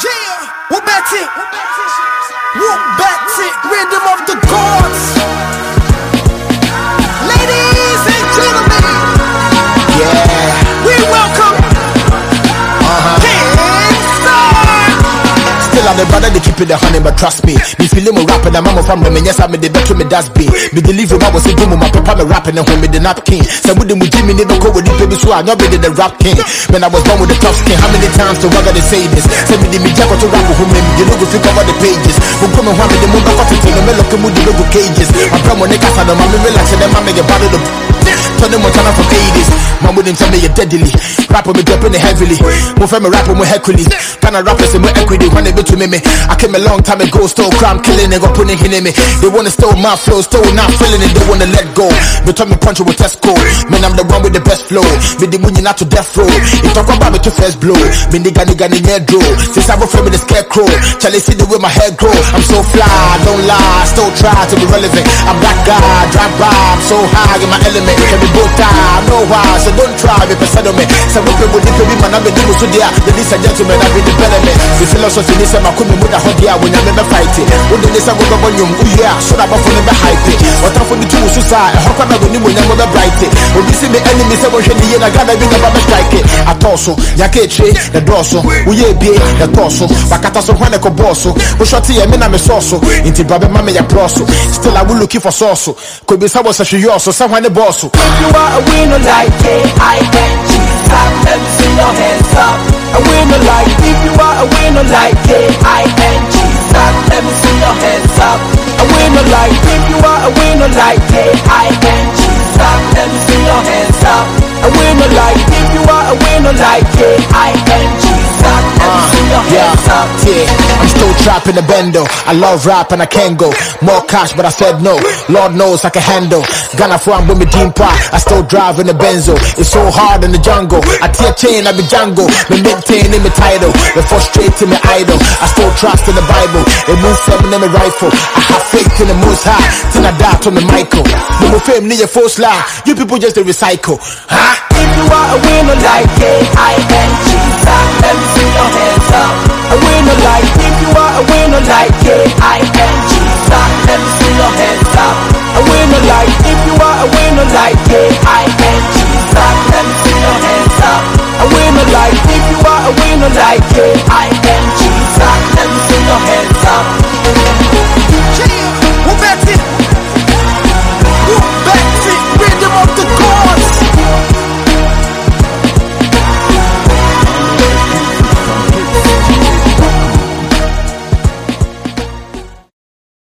Rhythm of the gods. Ladies and gentlemen, we welcome Still I'm the brother, they keep it the honey, but trust me. Me feeling me rapping, I'm a from them, and yes, I'm the better me that's be. Me deliver I was a doom, my papa me rapping and home with the napkin. Some with them with Jimmy, never go with the baby, so I not be the rap king. When I was born with the top skin, how many times to rather they say this? Send me the me jack to rap with him, you know, if you cover the pages. Who come and want me the move, I got to tell them, look at the logo cages. My brother, when they cast on them, I'm relaxing them, I'm making bottle the. Turn them on from 80s. Man with him tell me you're deadly. Rapper me dropping it heavily. Move from me rapper me Hercules. Can I rappers in my equity when they be to me? I came a long time ago, still crime killing and got putting in me. They wanna steal my flow, still not feeling it, they wanna let go. They told me punch with Tesco. Man, I'm the one with the best flow. Me the money not to death row. You talk about me to first blow. Me nigga in your draw. Since I was from the scarecrow. Charlie see the way my hair grow. I'm so fly, don't lie, still try to be relevant. I'm that guy, drive by, I'm so high in my element. Both time, no why, so don't try me percent on me. Some people would be man, I'm a demon so there. Ladies and gentlemen, I've been development. The philosophy is I'm a coming with a hot year when I'm never fighting. When the nation go on you, yeah, so I'm off on the hype. What I'm for the two suicide, how come I go when I'm never bright? When we see the enemy, someone should be in a gun, I've been about to strike it. I torso, Yakeche, the dorso, we be the torso, Bakataso, Hanako Bosso, who shot here, and I'm a sauce, into Baba Mamma Proso. Still, I will looking for sauce. Could be someone such a yours, so someone the boss. You are a winner like K-I-N-G. Stop, let me see your hands up. A winner like, if you are a winner like K-I-N-G. Stop, let me see your hands up. A winner like, if you are a winner like K-I-N-G. Stop, let me see your hands up. A winner like, if you are a winner like K-I-N-G. Stop, let me see your hands up. I'm still trapping the bendo. I love rap and I can't go. More cash, but I said no. Lord knows I can handle. Ghana for I'm with me deep part. I still drive in the benzo. It's so hard in the jungle. I tear chain, I be Django. Me maintain in my title. The frustrating me idol. I still trust in the Bible. It moves 7 in the rifle. I have faith in the most high. Till I die to me Michael. No more fame, need your false lie. You people just a recycle. Huh? If you are a winner like K-I-N-G.